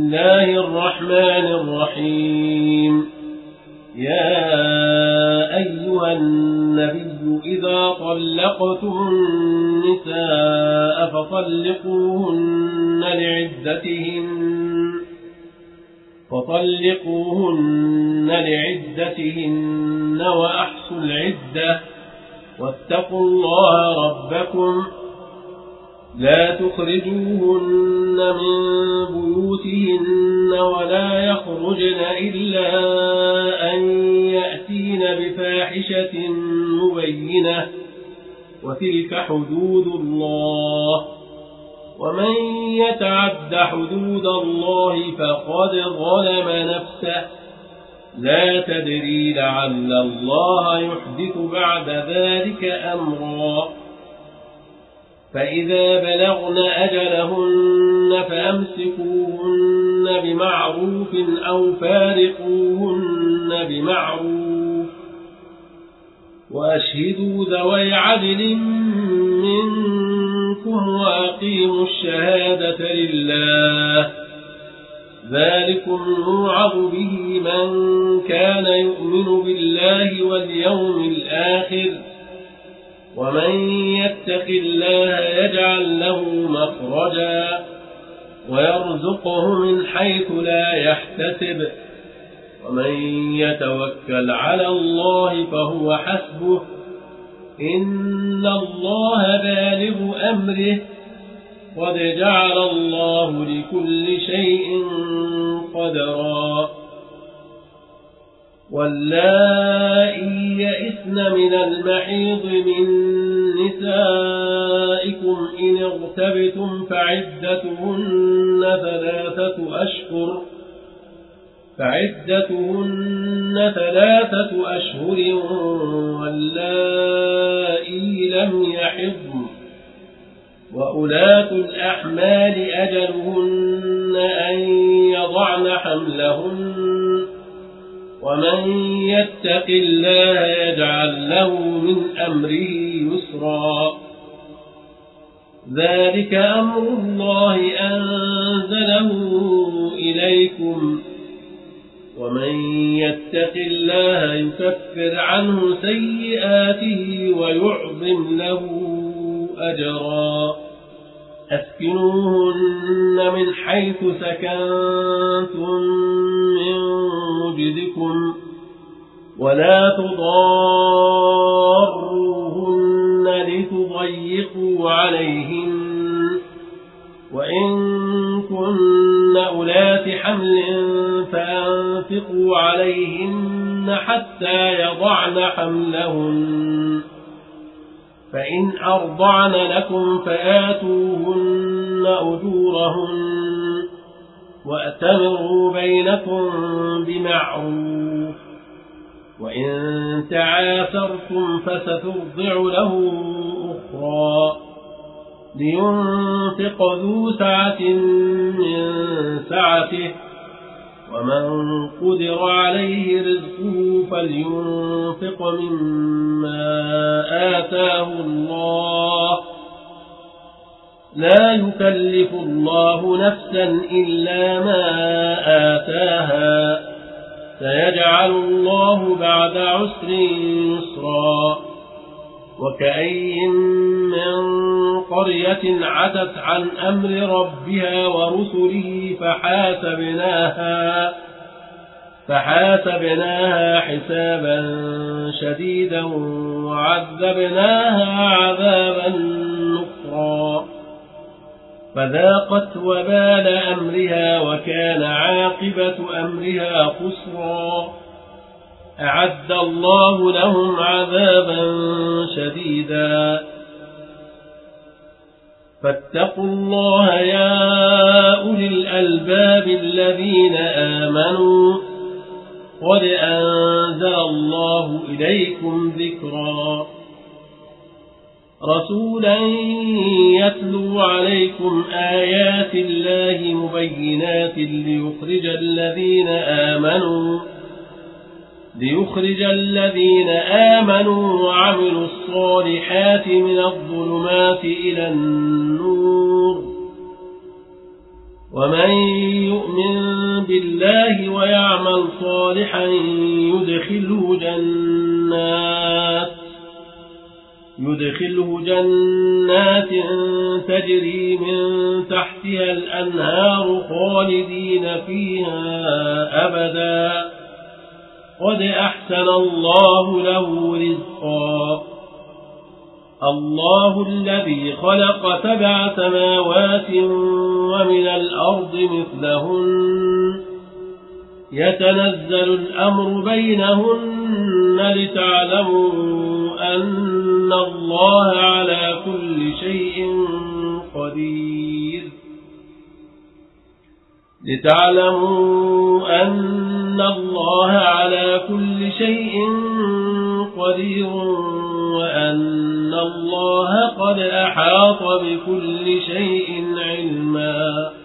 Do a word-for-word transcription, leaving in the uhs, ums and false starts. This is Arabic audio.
الله الرحمن الرحيم. يا أيها النبي إذا طلقتم النساء فطلقوهن لعدتهن فطلقوهن لعدتهن وأحصوا العدة واتقوا الله ربكم لا تخرجوهن من بيوتهن ولا يخرجن إلا أن يأتين بفاحشة مبينة وتلك حدود الله ومن يتعد حدود الله فقد ظلم نفسه لا تدري لعل الله يحدث بعد ذلك أمرا. فإذا بلغن أجلهن فأمسكوهن بمعروف أو فارقوهن بمعروف وأشهدوا ذوي عدل منكم وأقيموا الشهادة لله ذلكم يوعظ به من كان يؤمن بالله واليوم الآخر ومن يتق الله يجعل له مخرجا ويرزقه من حيث لا يحتسب ومن يتوكل على الله فهو حسبه إن الله بالغ أمره قد جعل الله لكل شيء قدرا. واللائي يئسن من المحيض من نسائكم إن اغتبتم فعدتهن ثلاثة أشهر فعدتهن ثلاثة أشهر واللائي لم يحضن وأولاة الأحمال أجلهن أن يضعن حملهن ومن يتق الله يجعل له من أمره يسرا. ذلك أمر الله أنزله إليكم ومن يتق الله يكفر عنه سيئاته ويعظم له أجرا. أسكنوهن من حيث سكنتم من وجدكم ولا تضاروهن لتضيقوا عليهن وإن كن أولات حمل فأنفقوا عليهن حتى يضعن حملهن فإن أرضعن لكم فآتوهن أجورهن وأتمروا بينكم بمعروف وإن تعاثرتم فسترضع له أخرى لينفق ذو سعة من سعته ومن قدر عليه رزقه فلينفق مما آتاه الله لا يكلف الله نفسا إلا ما آتاها سيجعل الله بعد عسر يسرا. وكأين من قرية عتت عن أمر ربها ورسله فحاسبناها فحاسبناها حسابا شديدا وعذبناها عذابا نكرا فذاقت وبال أمرها وكان عاقبة أمرها خسرا. أعد الله لهم عذابا شديدا فاتقوا الله يا أولي الألباب الذين آمنوا قد أنزل الله إليكم ذكرا رسولا يتلو عليكم آيات الله مبينات ليخرج الذين آمنوا ليخرج الذين آمنوا وعملوا الصالحات من الظلمات إلى النور ومن يؤمن بالله ويعمل صالحا يدخله جنات يدخله جنات تجري من تحتها الأنهار خالدين فيها أبدا قد أحسن الله له رزقا الله الذي خلق سبع سماوات ومن الأرض مثلهن يتنزل الأمر بينهن لتعلموا أن الله على كل شيء قدير لتعلموا أن الله على كل شيء قدير وأن الله قد أحاط بكل شيء علما